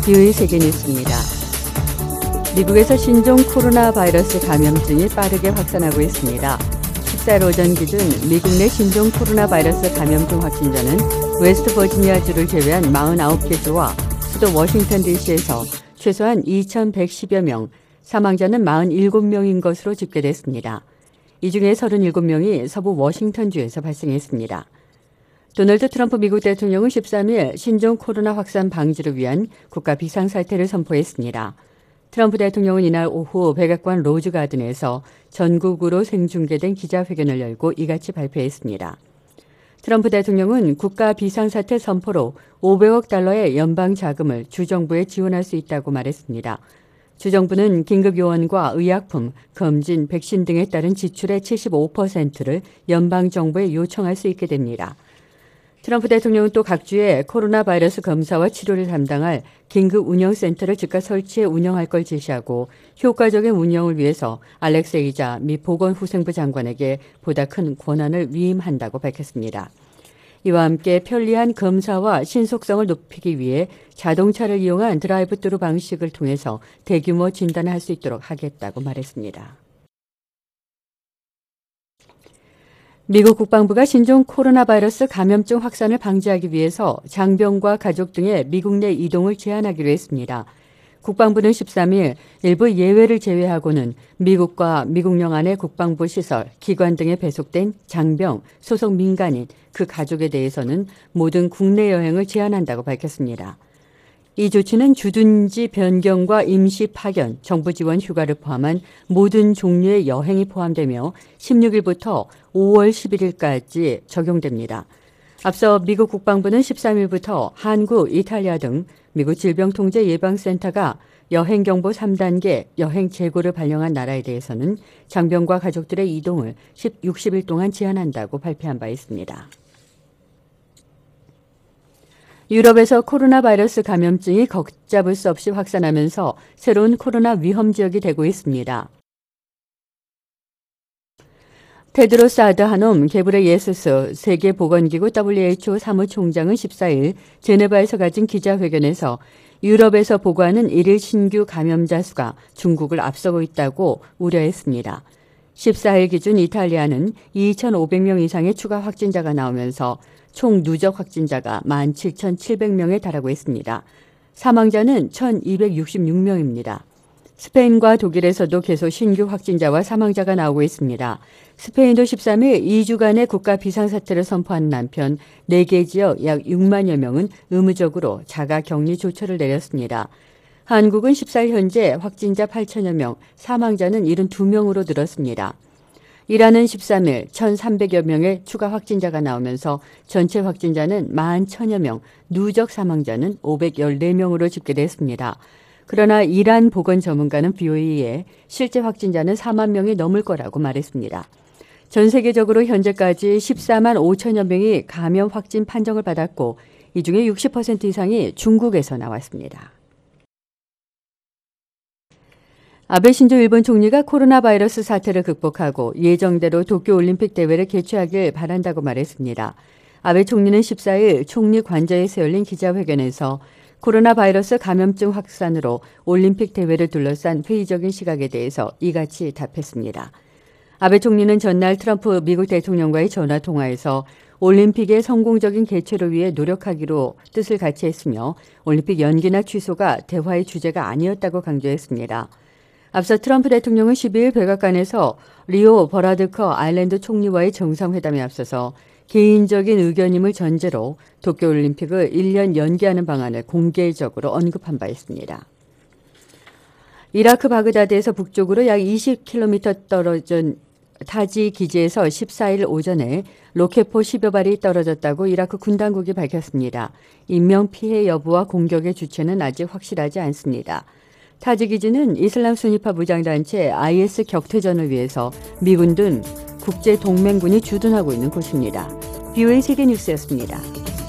BOE 세계뉴스입니다. 미국에서 신종 코로나 바이러스 감염증이 빠르게 확산하고 있습니다. 14일 오전 기준 미국 내 신종 코로나 바이러스 감염증 확진자는 웨스트 버지니아주를 제외한 49개 주와 수도 워싱턴 DC에서 최소한 2,110여 명, 사망자는 47명인 것으로 집계됐습니다. 이 중에 37명이 서부 워싱턴주에서 발생했습니다. 도널드 트럼프 미국 대통령은 13일 신종 코로나 확산 방지를 위한 국가 비상사태를 선포했습니다. 트럼프 대통령은 이날 오후 백악관 로즈가든에서 전국으로 생중계된 기자회견을 열고 이같이 발표했습니다. 트럼프 대통령은 국가 비상사태 선포로 500억 달러의 연방 자금을 주정부에 지원할 수 있다고 말했습니다. 주정부는 긴급 요원과 의약품, 검진, 백신 등에 따른 지출의 75%를 연방 정부에 요청할 수 있게 됩니다. 트럼프 대통령은 또 각 주에 코로나 바이러스 검사와 치료를 담당할 긴급 운영센터를 즉각 설치해 운영할 걸 지시하고 효과적인 운영을 위해서 알렉세이자 미 보건후생부 장관에게 보다 큰 권한을 위임한다고 밝혔습니다. 이와 함께 편리한 검사와 신속성을 높이기 위해 자동차를 이용한 드라이브스루 방식을 통해서 대규모 진단을 할 수 있도록 하겠다고 말했습니다. 미국 국방부가 신종 코로나 바이러스 감염증 확산을 방지하기 위해서 장병과 가족 등의 미국 내 이동을 제한하기로 했습니다. 국방부는 13일 일부 예외를 제외하고는 미국과 미국령 안의 국방부 시설, 기관 등에 배속된 장병, 소속 민간인, 그 가족에 대해서는 모든 국내 여행을 제한한다고 밝혔습니다. 이 조치는 주둔지 변경과 임시 파견, 정부 지원 휴가를 포함한 모든 종류의 여행이 포함되며 16일부터 5월 11일까지 적용됩니다. 앞서 미국 국방부는 13일부터 한국, 이탈리아 등 미국 질병통제예방센터가 여행경보 3단계 여행 재고를 발령한 나라에 대해서는 장병과 가족들의 이동을 60일 동안 제한한다고 발표한 바 있습니다. 유럽에서 코로나 바이러스 감염증이 걷잡을 수 없이 확산하면서 새로운 코로나 위험 지역이 되고 있습니다. 테드로스 아드하놈 게브레예수스 세계보건기구 WHO 사무총장은 14일 제네바에서 가진 기자회견에서 유럽에서 보고하는 일일 신규 감염자 수가 중국을 앞서고 있다고 우려했습니다. 14일 기준 이탈리아는 2,500명 이상의 추가 확진자가 나오면서 총 누적 확진자가 17,700명에 달하고 있습니다. 사망자는 1,266명입니다. 스페인과 독일에서도 계속 신규 확진자와 사망자가 나오고 있습니다. 스페인도 13일 2주간의 국가 비상사태를 선포한 한편 4개 지역 약 6만여 명은 의무적으로 자가격리 조처를 내렸습니다. 한국은 14일 현재 확진자 8천여 명, 사망자는 72명으로 늘었습니다. 이란은 13일 1,300여 명의 추가 확진자가 나오면서 전체 확진자는 11,000여 명, 누적 사망자는 514명으로 집계됐습니다. 그러나 이란 보건 전문가는 BOE에 실제 확진자는 4만 명이 넘을 거라고 말했습니다. 전 세계적으로 현재까지 14만 5천여 명이 감염 확진 판정을 받았고 이 중에 60% 이상이 중국에서 나왔습니다. 아베 신조 일본 총리가 코로나 바이러스 사태를 극복하고 예정대로 도쿄올림픽 대회를 개최하길 바란다고 말했습니다. 아베 총리는 14일 총리 관저에서 열린 기자회견에서 코로나 바이러스 감염증 확산으로 올림픽 대회를 둘러싼 회의적인 시각에 대해서 이같이 답했습니다. 아베 총리는 전날 트럼프 미국 대통령과의 전화 통화에서 올림픽의 성공적인 개최를 위해 노력하기로 뜻을 같이 했으며 올림픽 연기나 취소가 대화의 주제가 아니었다고 강조했습니다. 앞서 트럼프 대통령은 12일 백악관에서 리오 버라드커 아일랜드 총리와의 정상회담에 앞서서 개인적인 의견임을 전제로 도쿄올림픽을 1년 연기하는 방안을 공개적으로 언급한 바 있습니다. 이라크 바그다드에서 북쪽으로 약 20km 떨어진 타지 기지에서 14일 오전에 로켓포 10여 발이 떨어졌다고 이라크 군 당국이 밝혔습니다. 인명피해 여부와 공격의 주체는 아직 확실하지 않습니다. 타지 기지는 이슬람 순위파 무장단체 IS 격퇴전을 위해서 미군 등 국제 동맹군이 주둔하고 있는 곳입니다. BOE 세계뉴스였습니다.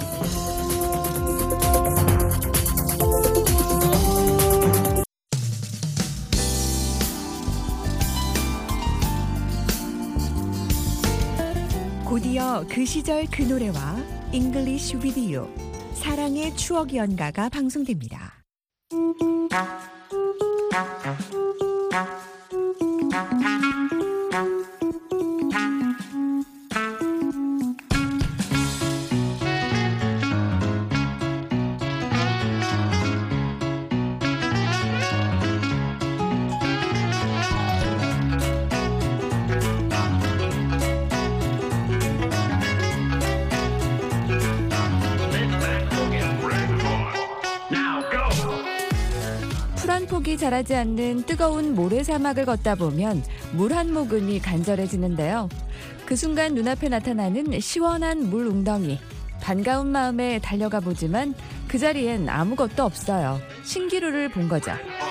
곧이어 그 시절 그 노래와 잉글리쉬 위디오 사랑의 추억 연가가 방송됩니다. 풀 한 폭이 자라지 않는 뜨거운 모래사막을 걷다 보면 물 한 모금이 간절해지는데요. 그 순간 눈앞에 나타나는 시원한 물 웅덩이. 반가운 마음에 달려가 보지만 그 자리엔 아무것도 없어요. 신기루를 본 거죠.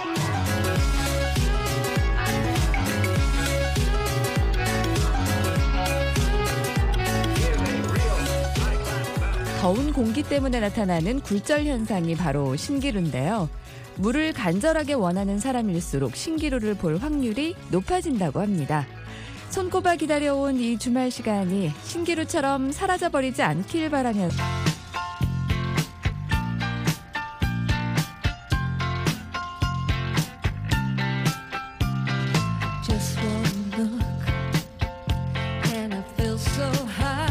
더운 공기 때문에 나타나는 굴절 현상이 바로 신기루인데요. 물을 간절하게 원하는 사람일수록 신기루를 볼 확률이 높아진다고 합니다. 손꼽아 기다려온 이 주말 시간이 신기루처럼 사라져버리지 않길 바라면서 Just one look and I feel so high.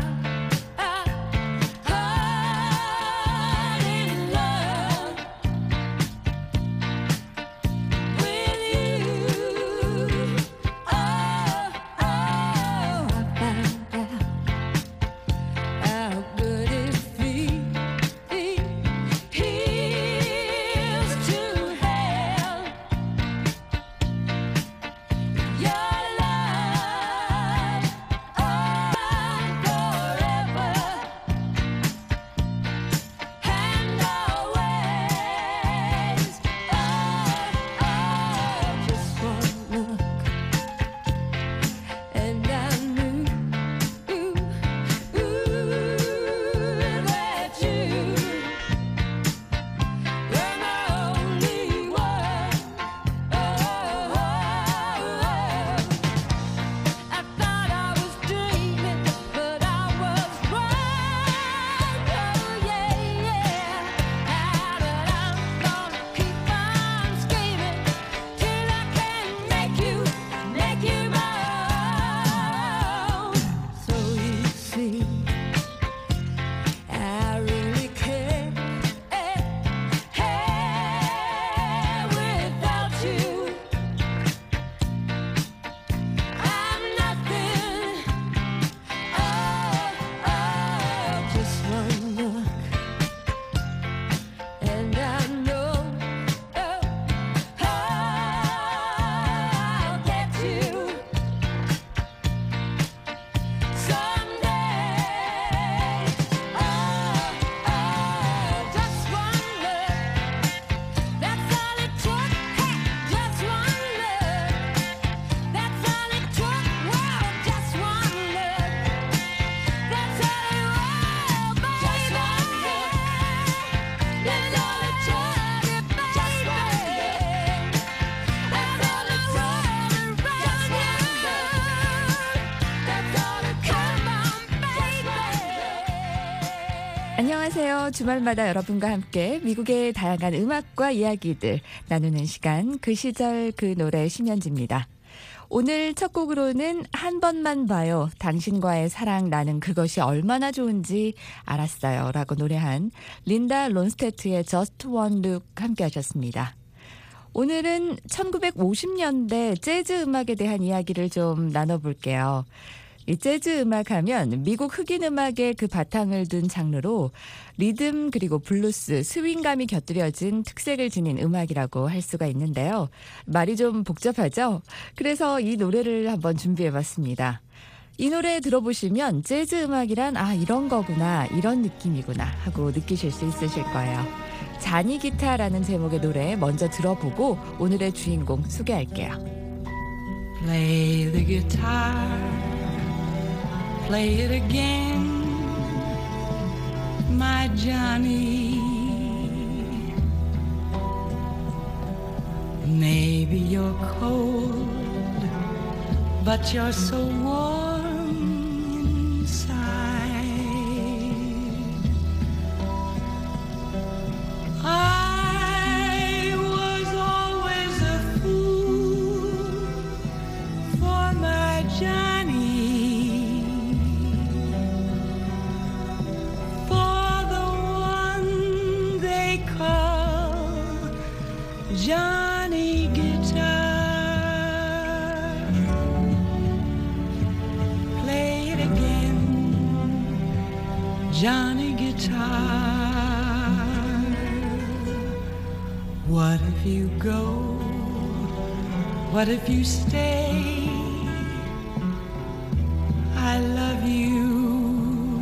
안녕하세요. 주말마다 여러분과 함께 미국의 다양한 음악과 이야기들 나누는 시간, 그 시절 그 노래 심연지입니다. 오늘 첫 곡으로는 한 번만 봐요. 당신과의 사랑 나는 그것이 얼마나 좋은지 알았어요. 라고 노래한 린다 론스테트의 Just One Look 함께 하셨습니다. 오늘은 1950년대 재즈 음악에 대한 이야기를 좀 나눠볼게요. 이 재즈 음악 하면 미국 흑인 음악의 그 바탕을 둔 장르로 리듬 그리고 블루스, 스윙감이 곁들여진 특색을 지닌 음악이라고 할 수가 있는데요. 말이 좀 복잡하죠? 그래서 이 노래를 한번 준비해봤습니다. 이 노래 들어보시면 재즈 음악이란 이런 거구나, 이런 느낌이구나 하고 느끼실 수 있으실 거예요. 자니 기타라는 제목의 노래 먼저 들어보고 오늘의 주인공 소개할게요. Play the guitar, play it again, my Johnny. Maybe you're cold, but you're so warm inside. I Johnny, for the one they call Johnny Guitar. Play it again, Johnny Guitar. What if you go? What if you stay? I love you.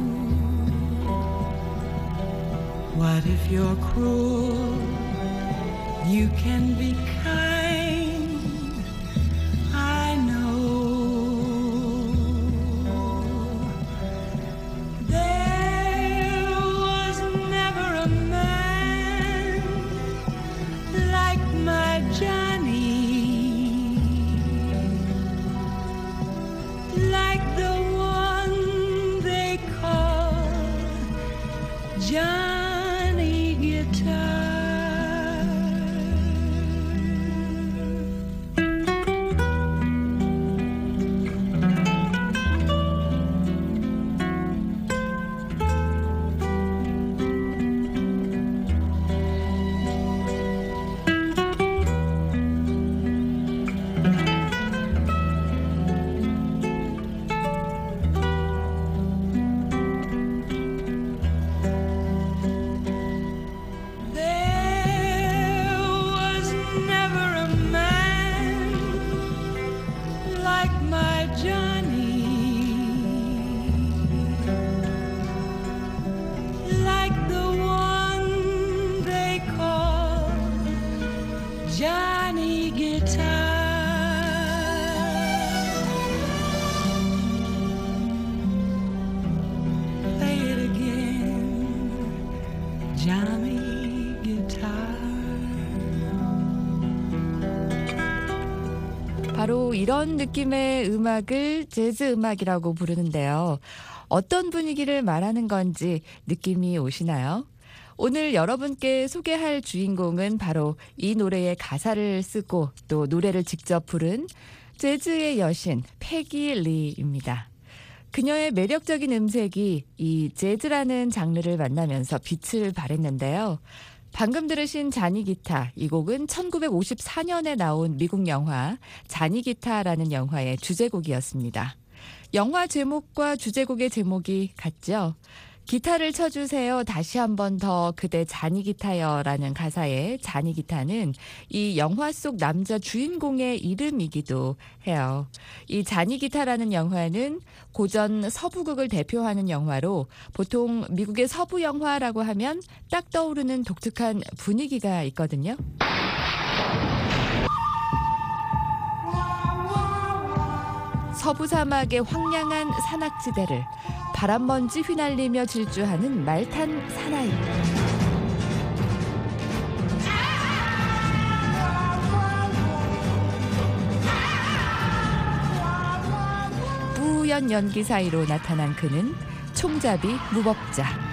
What if you're cruel? You can be kind. I know. There was never a man like my Johnny, like the one they call Johnny Guitar. Johnny Guitar. Play it again, Johnny Guitar. 바로 이런 느낌의 음악을 재즈 음악이라고 부르는데요. 어떤 분위기를 말하는 건지 느낌이 오시나요? 오늘 여러분께 소개할 주인공은 바로 이 노래의 가사를 쓰고 또 노래를 직접 부른 재즈의 여신 패기 리입니다. 그녀의 매력적인 음색이 이 재즈라는 장르를 만나면서 빛을 발했는데요. 방금 들으신 자니 기타, 이 곡은 1954년에 나온 미국 영화 자니 기타라는 영화의 주제곡이었습니다. 영화 제목과 주제곡의 제목이 같죠? 기타를 쳐주세요. 다시 한 번 더 그대 자니 기타여라는 가사의 자니 기타는 이 영화 속 남자 주인공의 이름이기도 해요. 이 자니 기타라는 영화는 고전 서부극을 대표하는 영화로 보통 미국의 서부 영화라고 하면 딱 떠오르는 독특한 분위기가 있거든요. 서부 사막의 황량한 산악지대를 바람먼지 휘날리며 질주하는 말탄 사나이. 뿌연 연기 사이로 나타난 그는 총잡이 무법자.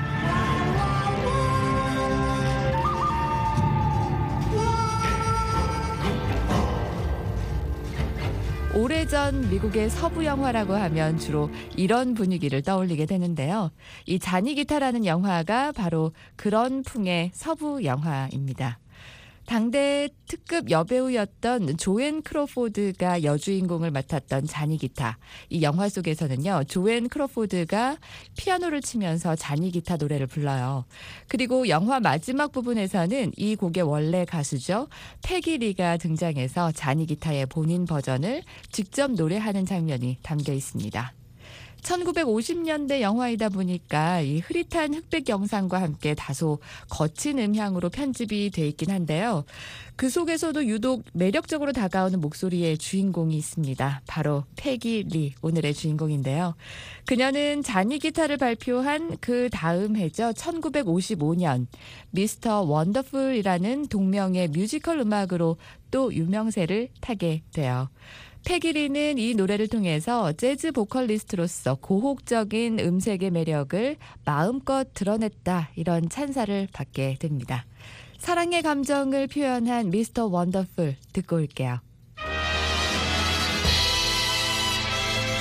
오래전 미국의 서부 영화라고 하면 주로 이런 분위기를 떠올리게 되는데요. 이 자니 기타라는 영화가 바로 그런 풍의 서부 영화입니다. 당대 특급 여배우였던 조앤 크로포드가 여주인공을 맡았던 자니 기타. 이 영화 속에서는요, 조앤 크로포드가 피아노를 치면서 자니 기타 노래를 불러요. 그리고 영화 마지막 부분에서는 이 곡의 원래 가수죠, 패기 리가 등장해서 자니 기타의 본인 버전을 직접 노래하는 장면이 담겨 있습니다. 1950년대 영화이다 보니까 이 흐릿한 흑백 영상과 함께 다소 거친 음향으로 편집이 돼 있긴 한데요. 그 속에서도 유독 매력적으로 다가오는 목소리의 주인공이 있습니다. 바로 패기 리, 오늘의 주인공인데요. 그녀는 자니 기타를 발표한 그 다음 해죠. 1955년 미스터 원더풀이라는 동명의 뮤지컬 음악으로 또 유명세를 타게 돼요. 패기 리는 이 노래를 통해서 재즈 보컬리스트로서 고혹적인 음색의 매력을 마음껏 드러냈다, 이런 찬사를 받게 됩니다. 사랑의 감정을 표현한 미스터 원더풀 듣고 올게요.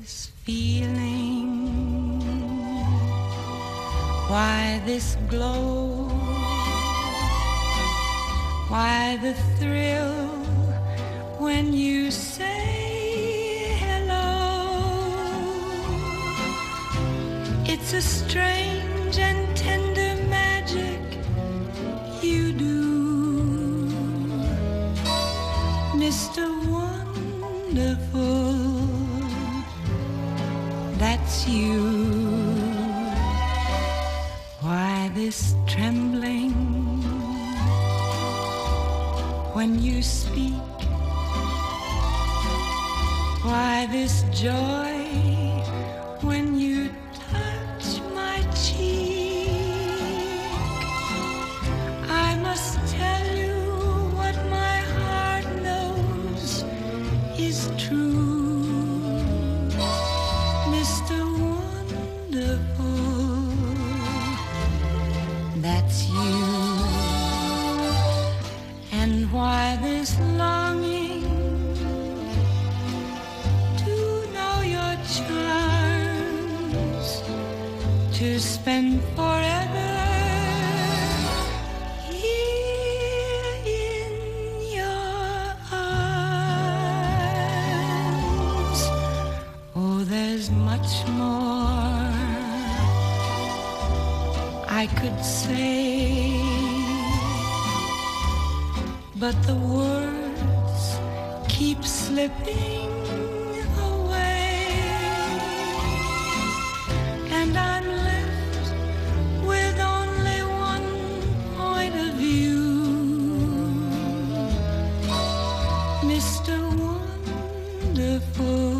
this feeling? Why this glow? Why the thrill when you say hello? It's a strange and tender magic you do, Mr. Wonderful. That's you. Why this trembling when you speak? Why this joy when you touch my cheek? I must tell you what my heart knows is true, Mr. Wonderful. That's you. And why this longing to know your charms, to spend forever here in your arms. Oh, there's much more I could say, but the words keep slipping away, and I'm left with only one point of view, Mr. Wonderful.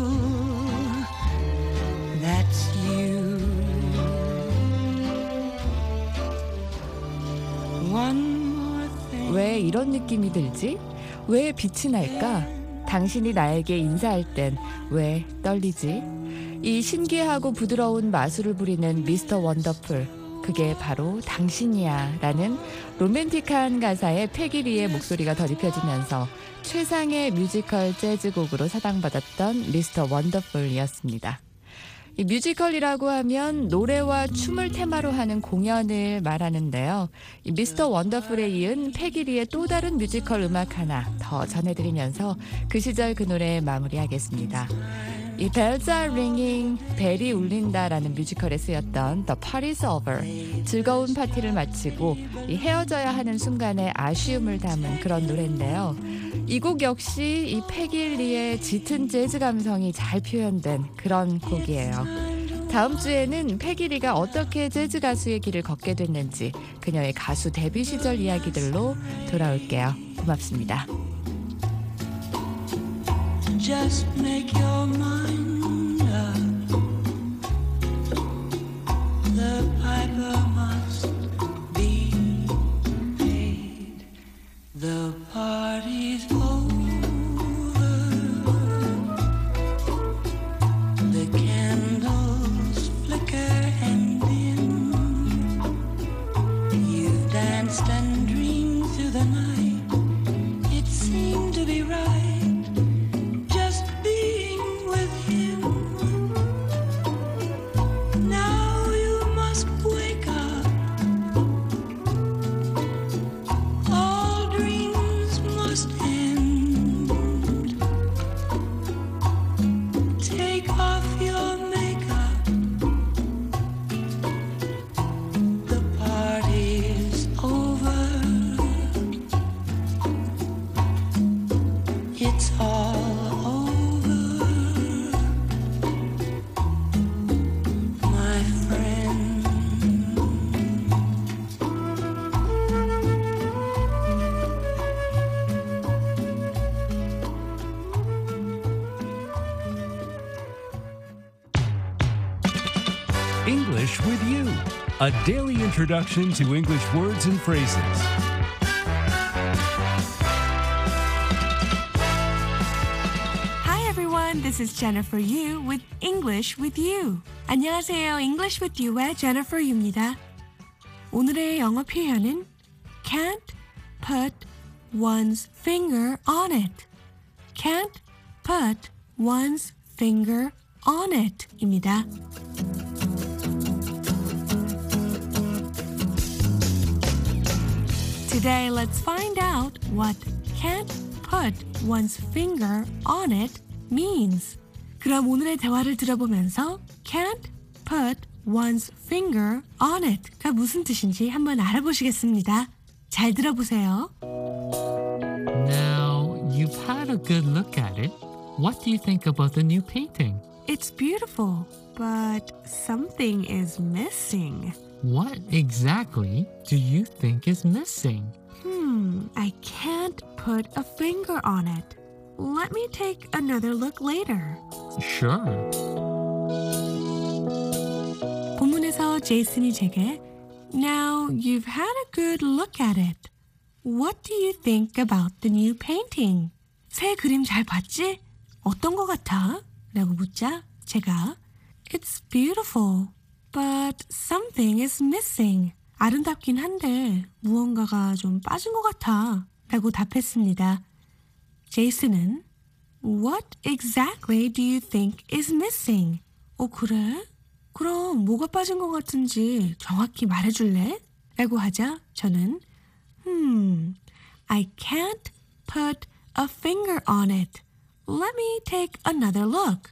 That's you. One 왜 이런 느낌이 들지? 왜 빛이 날까? 당신이 나에게 인사할 땐 왜 떨리지? 이 신기하고 부드러운 마술을 부리는 미스터 원더풀, 그게 바로 당신이야 라는 로맨틱한 가사에 패기리의 목소리가 더입혀지면서 최상의 뮤지컬 재즈곡으로 사랑받았던 미스터 원더풀이었습니다. 이 뮤지컬이라고 하면 노래와 춤을 테마로 하는 공연을 말하는데요. 이 미스터 원더풀에 이은 패기리의 또 다른 뮤지컬 음악 하나 더 전해드리면서 그 시절 그 노래 마무리하겠습니다. 이 Bells are ringing, 벨이 울린다라는 뮤지컬에 쓰였던 The Party's Over, 즐거운 파티를 마치고 이 헤어져야 하는 순간의 아쉬움을 담은 그런 노래인데요. 이 곡 역시 이 패길리의 짙은 재즈 감성이 잘 표현된 그런 곡이에요. 다음 주에는 패길리가 어떻게 재즈 가수의 길을 걷게 됐는지 그녀의 가수 데뷔 시절 이야기들로 돌아올게요. 고맙습니다. Just make your mind up. The piper must be paid. The party's over. The candles flicker and dim. You've danced and dreamed through the night. It seemed to be right. It's all over, my friend. English with You, a daily introduction to English words and phrases. This is Jennifer Yu with English with You. 안녕하세요. English with You의 Jennifer Yu입니다. 오늘의 영어 표현은 can't put one's finger on it. Can't put one's finger on it 입니다. Today, let's find out what can't put one's finger on it means. 그럼 오늘의 대화를 들어보면서 can't put one's finger on it가 무슨 뜻인지 한번 알아보시겠습니다. 잘 들어보세요. Now, you've had a good look at it. What do you think about the new painting? It's beautiful, but something is missing. What exactly do you think is missing? I can't put a finger on it. Let me take another look later. Sure. 본문에서 제이슨이 제게 Now you've had a good look at it. What do you think about the new painting? 새 그림 잘 봤지? 어떤 거 같아? 라고 묻자 제가 It's beautiful, but something is missing. 아름답긴 한데 무언가가 좀 빠진 것 같아. 라고 답했습니다. 제이슨은 What exactly do you think is missing? 그래? 그럼 뭐가 빠진 것 같은지 정확히 말해줄래? 라고 하자 저는 I can't put a finger on it. Let me take another look.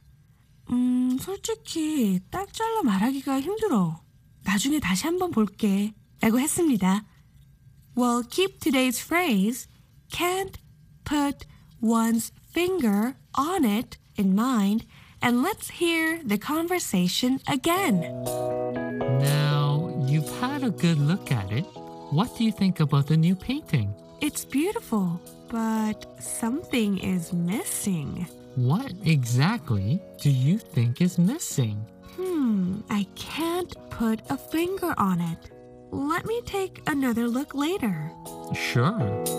솔직히 딱 잘라 말하기가 힘들어. 나중에 다시 한번 볼게. 라고 했습니다. Well, keep today's phrase, can't put one's finger on it in mind, and let's hear the conversation again. Now, you've had a good look at it. What do you think about the new painting? It's beautiful, but something is missing. What exactly do you think is missing? I can't put a finger on it. Let me take another look later. Sure.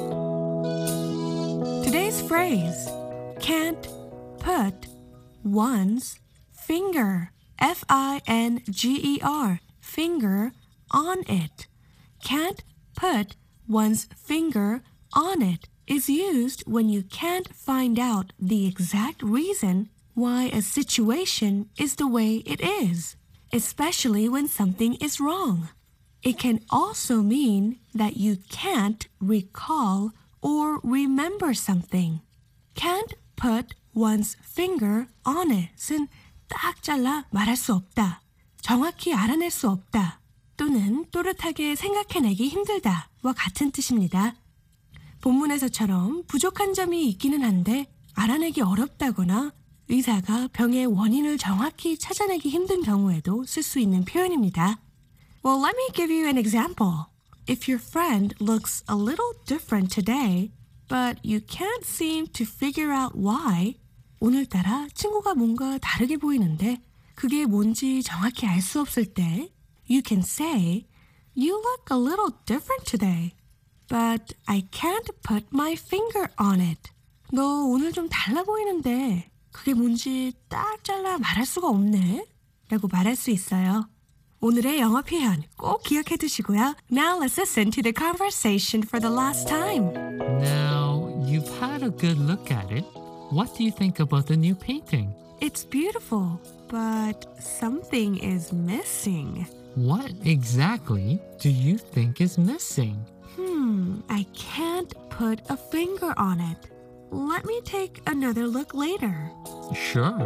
Today's phrase, can't put one's finger, F-I-N-G-E-R, finger on it. Can't put one's finger on it is used when you can't find out the exact reason why a situation is the way it is, especially when something is wrong. It can also mean that you can't recall or remember something. Can't put one's finger on it은 딱 잘라 말할 수 없다, 정확히 알아낼 수 없다, 또는 또렷하게 생각해내기 힘들다와 같은 뜻입니다. 본문에서처럼 부족한 점이 있기는 한데 알아내기 어렵다거나 의사가 병의 원인을 정확히 찾아내기 힘든 경우에도 쓸 수 있는 표현입니다. Well, let me give you an example. If your friend looks a little different today, but you can't seem to figure out why, 오늘따라 친구가 뭔가 다르게 보이는데 그게 뭔지 정확히 알 수 없을 때 You can say, You look a little different today, but I can't put my finger on it. 너 오늘 좀 달라 보이는데 그게 뭔지 딱 잘라 말할 수가 없네. 라고 말할 수 있어요. 오늘의 영어 표현 꼭 기억해 두시고요. Now let's listen to the conversation for the last time. Now, you've had a good look at it. What do you think about the new painting? It's beautiful, but something is missing. What exactly do you think is missing? I can't put a finger on it. Let me take another look later. Sure.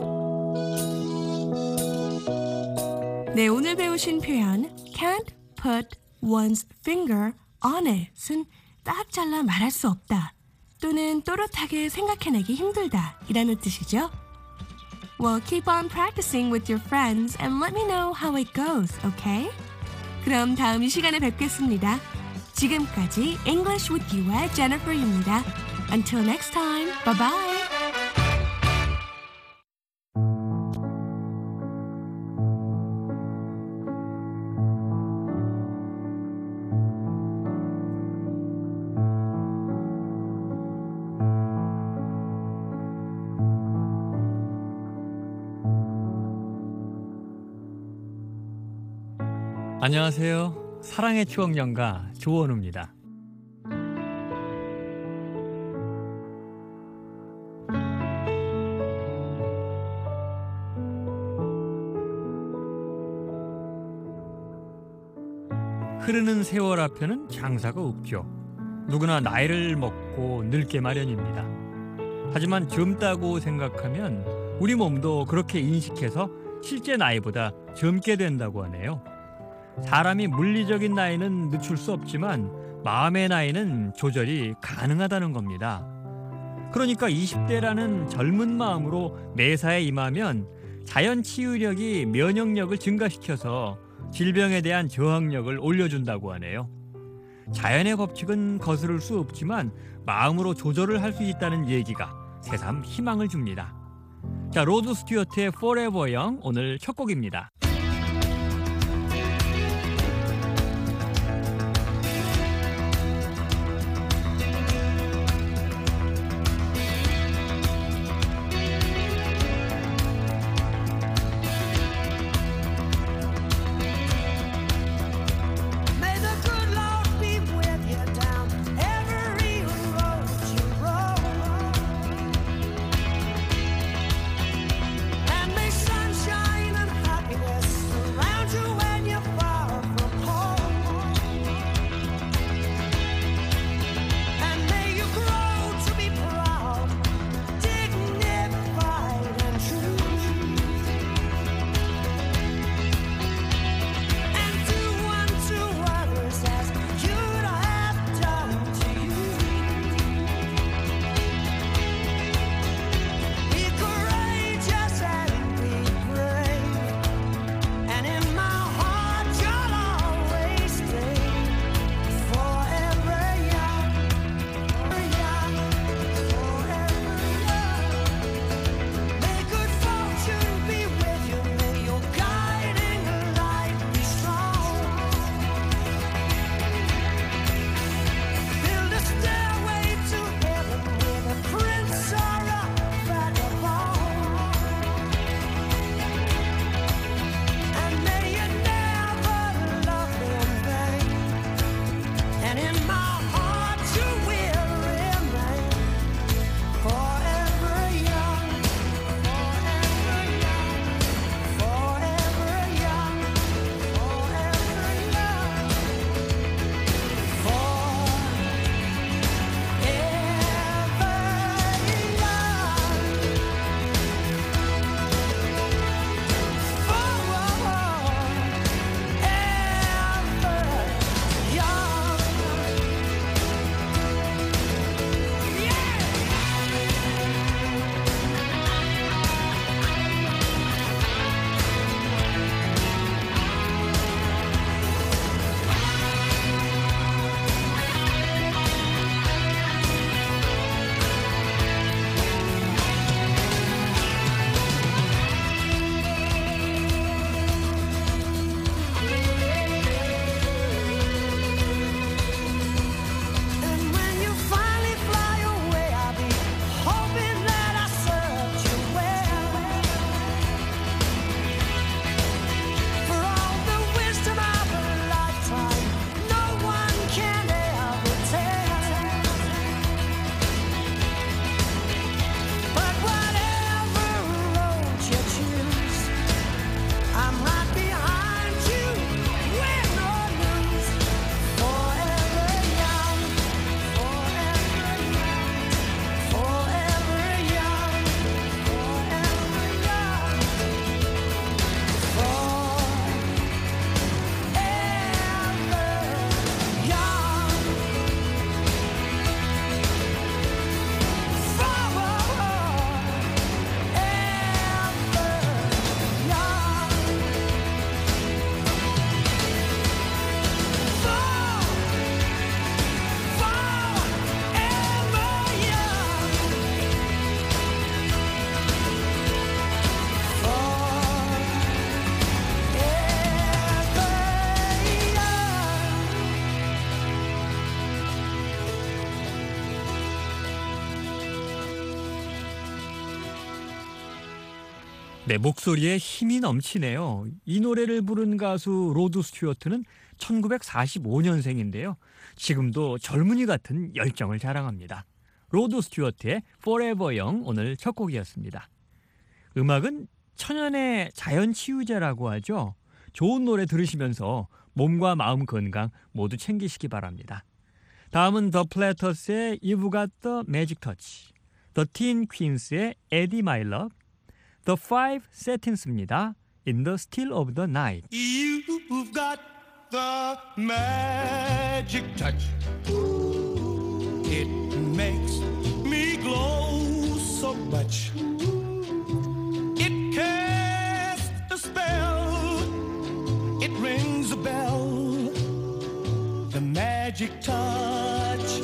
네, 오늘 배우신 표현 can't put one's finger on it은 딱 잘라 말할 수 없다 또는 또렷하게 생각해내기 힘들다 이라는 뜻이죠. Well, keep on practicing with your friends and let me know how it goes, okay? 그럼 다음 이 시간에 뵙겠습니다. 지금까지 English with You의 Jennifer입니다. Until next time, bye-bye! 안녕하세요. 사랑의 추억 연가 조원우입니다. 흐르는 세월 앞에는 장사가 없죠. 누구나 나이를 먹고 늙게 마련입니다. 하지만 젊다고 생각하면 우리 몸도 그렇게 인식해서 실제 나이보다 젊게 된다고 하네요. 사람이 물리적인 나이는 늦출 수 없지만 마음의 나이는 조절이 가능하다는 겁니다. 그러니까 20대라는 젊은 마음으로 매사에 임하면 자연 치유력이 면역력을 증가시켜서 질병에 대한 저항력을 올려준다고 하네요. 자연의 법칙은 거스를 수 없지만 마음으로 조절을 할 수 있다는 얘기가 새삼 희망을 줍니다. 자, 로드 스튜어트의 Forever Young 오늘 첫 곡입니다. May the good Lord be with you down every road you roll. And may sunshine and happiness surround you when you're far from home. And may you grow to be proud, dignified and true. And do unto others as you'd have done to you. Be courageous and be brave, and in my heart you'll always stay forever young, forever young. May good fortune be with you, may your guiding light be strong. Build a stairway to heaven with a prince or a vagabond. And may you never love in vain. And in my heart you will remain forever young, forever young, forever young, forever young, And when you finally fly away, I'll be hoping that I served you well. For all the wisdom of a lifetime, no one can ever tell. But whatever road you choose, I'm right behind you, win or lose. Forever young, forever young, forever young, forever young, 네, 목소리에 힘이 넘치네요. 이 노래를 부른 가수 로드 스튜어트는 1945년생인데요. 지금도 젊은이 같은 열정을 자랑합니다. 로드 스튜어트의 Forever Young 오늘 첫 곡이었습니다. 음악은 천연의 자연 치유제라고 하죠. 좋은 노래 들으시면서 몸과 마음 건강 모두 챙기시기 바랍니다. 다음은 더 플래터스의 You've Got the Magic Touch, The Teen Queens의 Eddie My Love, The Five Setins입니다. In the Still of the Night. You've got the magic touch. It makes me glow so much. It casts a spell. It rings a bell. The magic touch.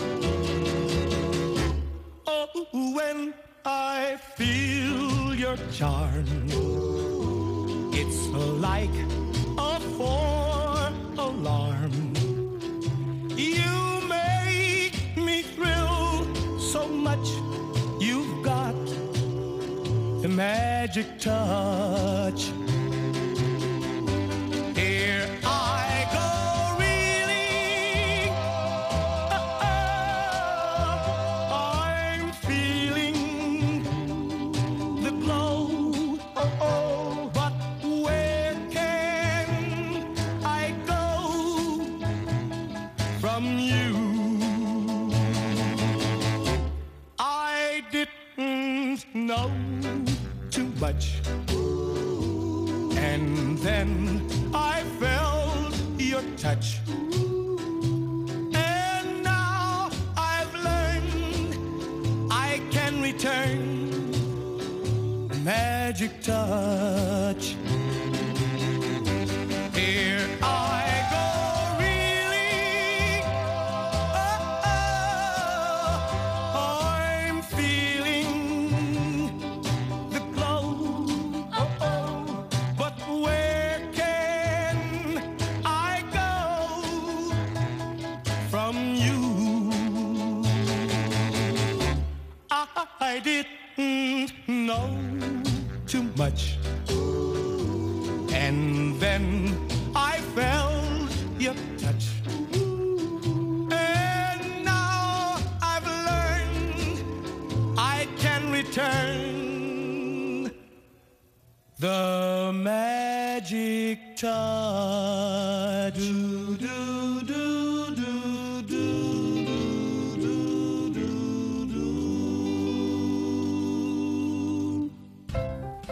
Oh, when I feel your charm, it's like a four-alarm. You make me thrill so much. You've got the magic touch. Here I go reeling. I'm feeling the glow. But where can I go from you? I didn't know too much, and then I felt your touch, and now I've learned I can return the magic touch. Here I go reeling. I'm feeling the glow. But where can I go from you? I didn't know too much, and then I felt your touch, and now I've learned I can return the magic touch. Do, do, do, do, do, do, do, do, do.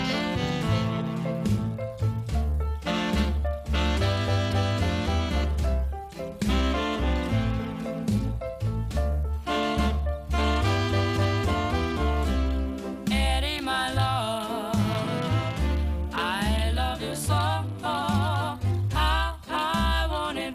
Eddie, my love, I love you so. I want it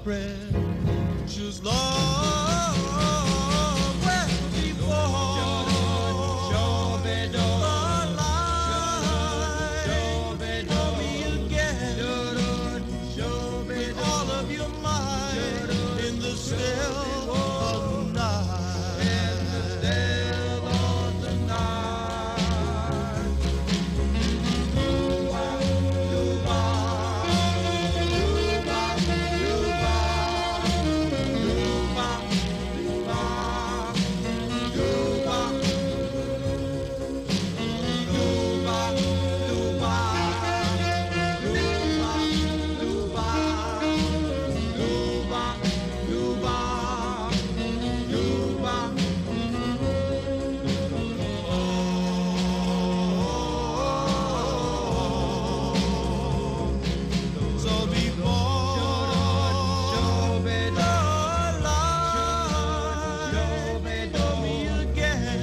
precious love. Well, before the light for me again, with all of your might in the still of the night. In the still of the night. So before the light for me again,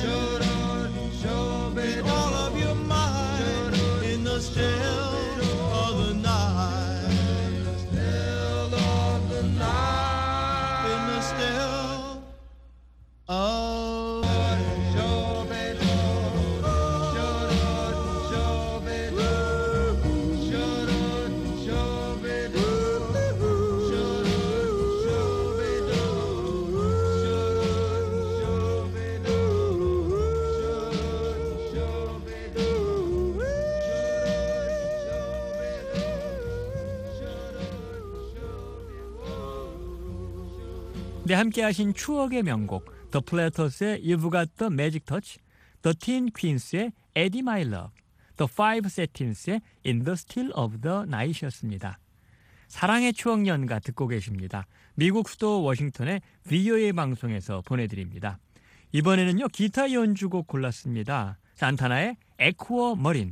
with all of your might in the still of the night. In the still of the night. In the still of 네, 함께 하신 추억의 명곡 The Platters의 You've Got the Magic Touch, The Teen Queens의 Eddie My Love, The Five Setins의 In the Still of the Night이었습니다. 사랑의 추억 연가 듣고 계십니다. 미국 수도 워싱턴의 VOA 방송에서 보내드립니다. 이번에는요, 기타 연주곡 골랐습니다. 산타나의 에쿠어 머린.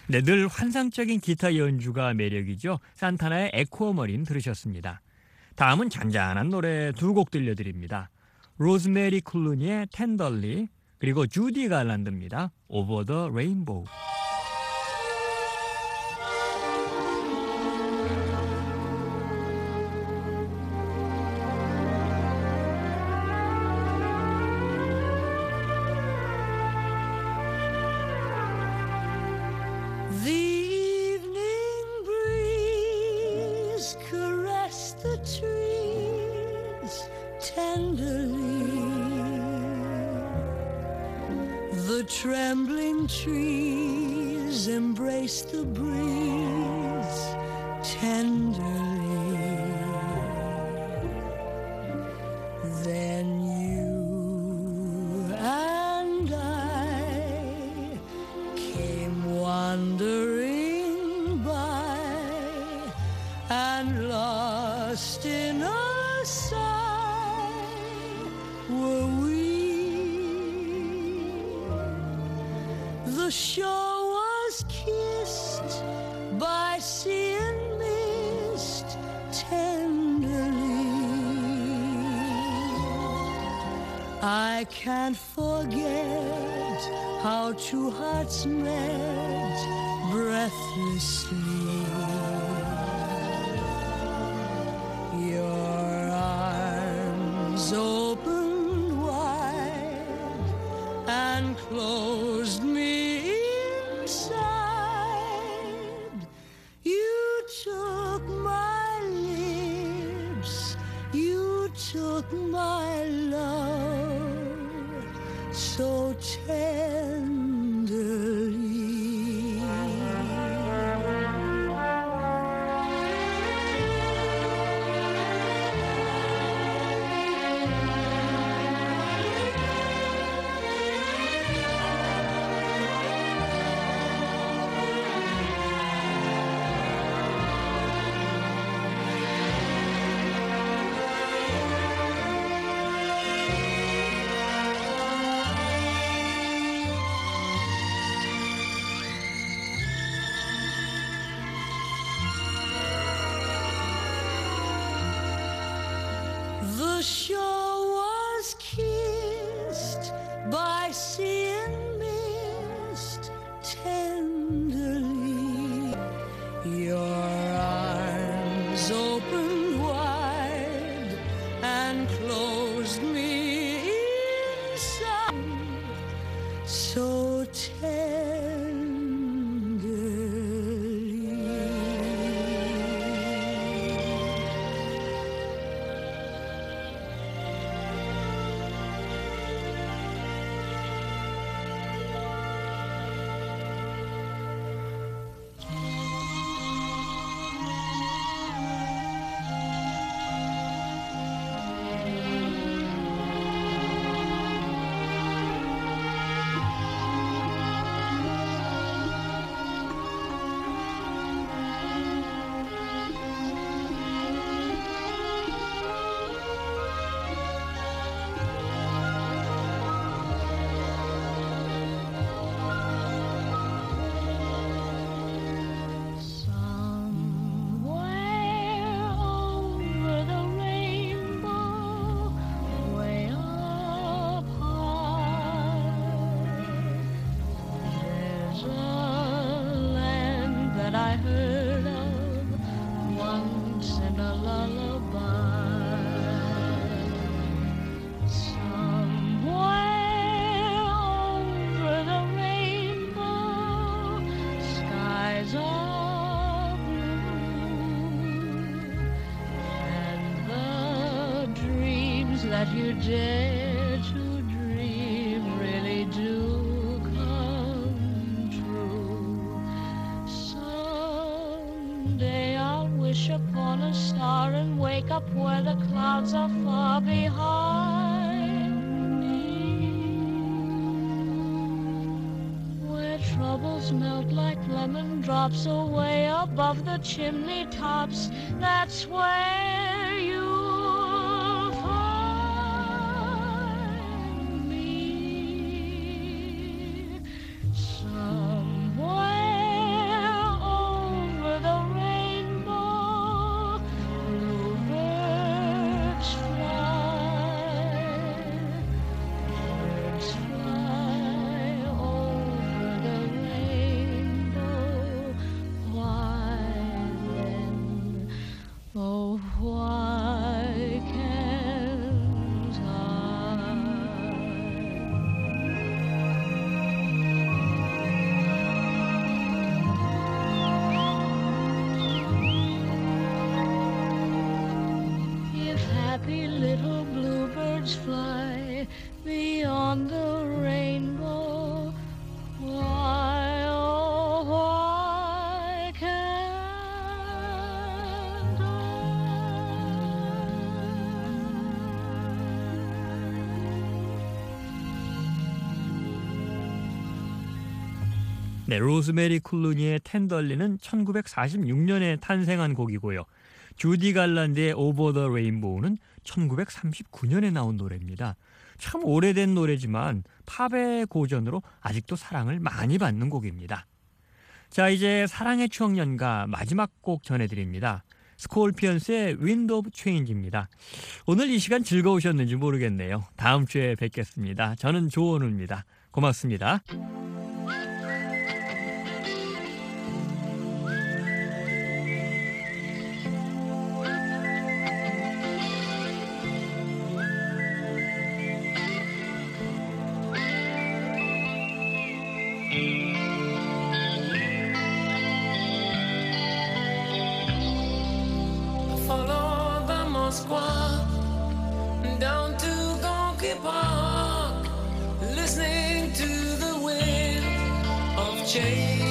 네, 늘 환상적인 기타 연주가 매력이죠. 산타나의 에코어머린 들으셨습니다. 다음은 잔잔한 노래 두 곡 들려드립니다. 로즈메리 클루니의 텐덜리, 그리고 주디 갈란드입니다. Over the Rainbow. The evening breeze caressed the trees tenderly. The trembling trees embraced the breeze tenderly. Then you and I came wandering by, and lost in a sigh were we. The shore was kissed by sea and mist tenderly. I can't forget how two hearts met breathlessly. Your arms opened wide and closed me inside. You took my lips, you took my love so tenderly. The shore was kissed by sea and mist tenderly. Your arms opened wide and closed me inside so tenderly. I heard of once in a lullaby. Somewhere over the rainbow, skies are blue, and the dreams that you dare to dream really do come true. Someday I'll wish upon a star and wake up where the clouds are far behind me, where troubles melt like lemon drops away above the chimney tops. That's where you'll find me. Somewhere Oh, why can't I? If happy little bluebirds fly beyond the rainbow, why, oh, why can't 네, 로즈메리 쿨루니의 텐덜리는 1946년에 탄생한 곡이고요. 주디 갈란드의 오버 더 레인보우는 1939년에 나온 노래입니다. 참 오래된 노래지만 팝의 고전으로 아직도 사랑을 많이 받는 곡입니다. 자, 이제 사랑의 추억 연가 마지막 곡 전해드립니다. 스콜피언스의 윈드 오브 체인지입니다. 오늘 이 시간 즐거우셨는지 모르겠네요. 다음 주에 뵙겠습니다. 저는 조원우입니다. 고맙습니다. Follow the Moskva down to Gonky Park, listening to the wind of change.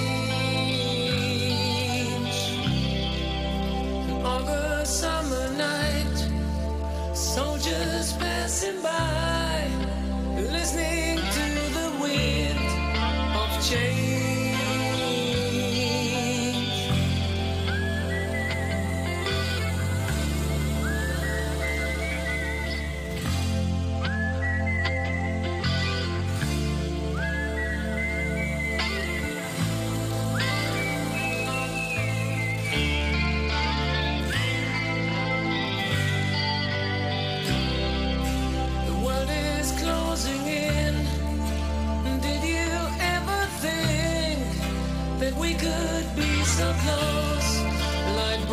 An August summer night, soldiers passing by, listening to the wind of change. The world is closing in. Did you ever think that we could be so close, like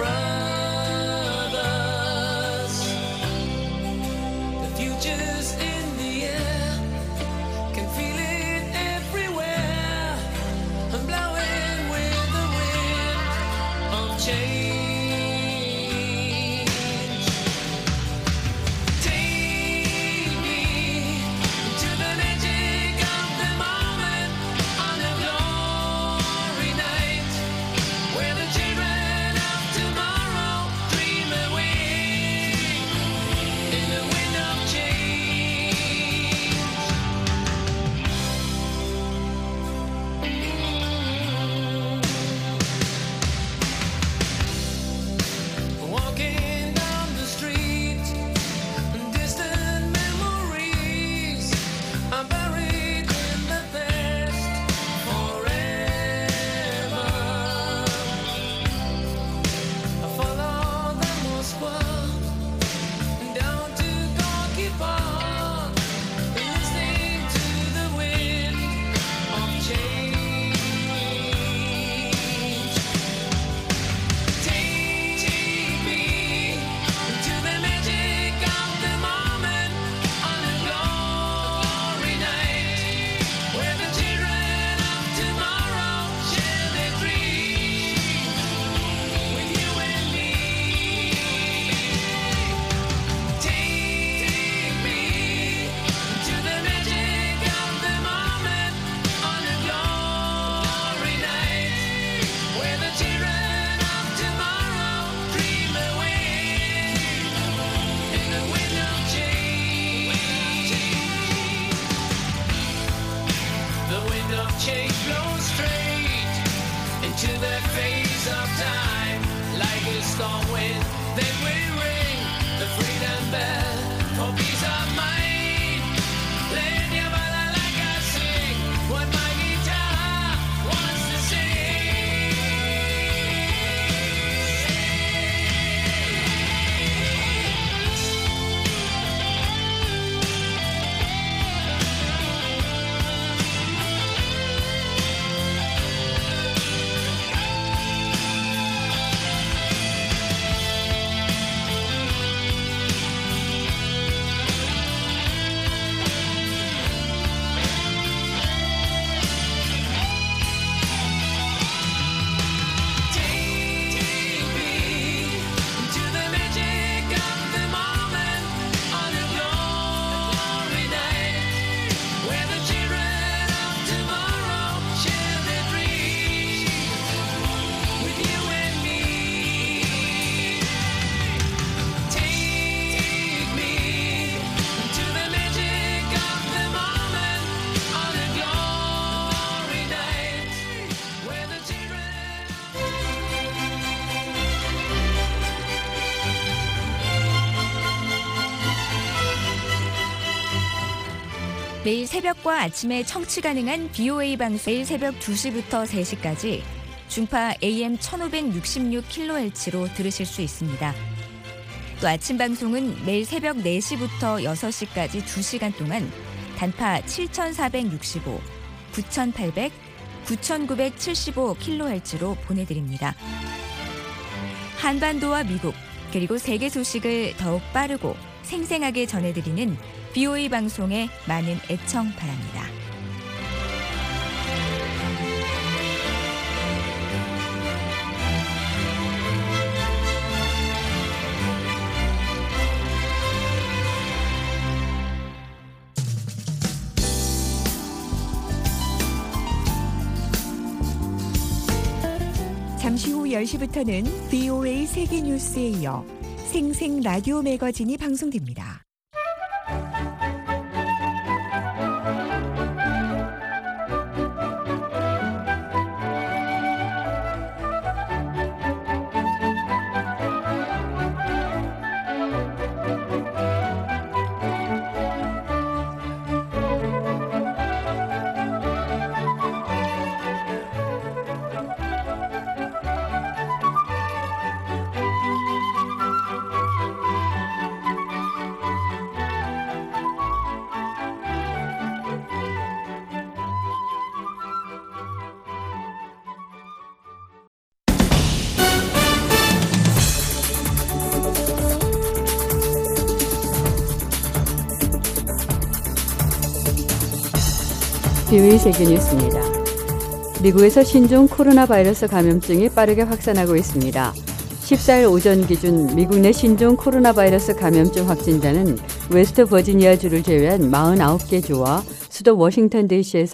brothers? The future's in the air, can feel it everywhere. I'm blowing with the wind of change. Take me to the magic of the moment on a glory night, where the children of tomorrow dream away in the wind of change. Walking down the street, distant memories are buried in the past forever. I follow the Moskva down to Gorky Park, listening to the wind of change. Take me to the magic of the moment on a glory night, where the children of tomorrow share their dreams with you and me. Take me to the magic of the moment on a glory night, where the children of tomorrow dream away in the wind of change. The wind of change blows straight into the face of time, like a storm wind. Then we ring the freedom bell for peace of mind. Let your bala like I sing what my guitar wants to sing. 매일 새벽과 아침에 청취 가능한 BOA 방송 매일 새벽 2시부터 3시까지 중파 AM 1566kHz로 들으실 수 있습니다. 또 아침 방송은 매일 새벽 4시부터 6시까지 2시간 동안 단파 7465, 9800, 9975kHz로 보내드립니다. 한반도와 미국 그리고 세계 소식을 더욱 빠르고 생생하게 전해드리는 BOA 방송에 많은 애청 바랍니다. 잠시 후 10시부터는 BOA 세계 뉴스에 이어 생생 라디오 매거진이 방송됩니다. BOA 세계 뉴스입니다. 미국에서 신종 코로나 바이러스 감염증이 빠르게 확산하고 있습니다. 14일 오전 기준 미국 내 신종 코로나 바이러스 감염증 확진자는 웨스트 버지니아주를 제외한 49개 주와 수도 워싱턴 DC에서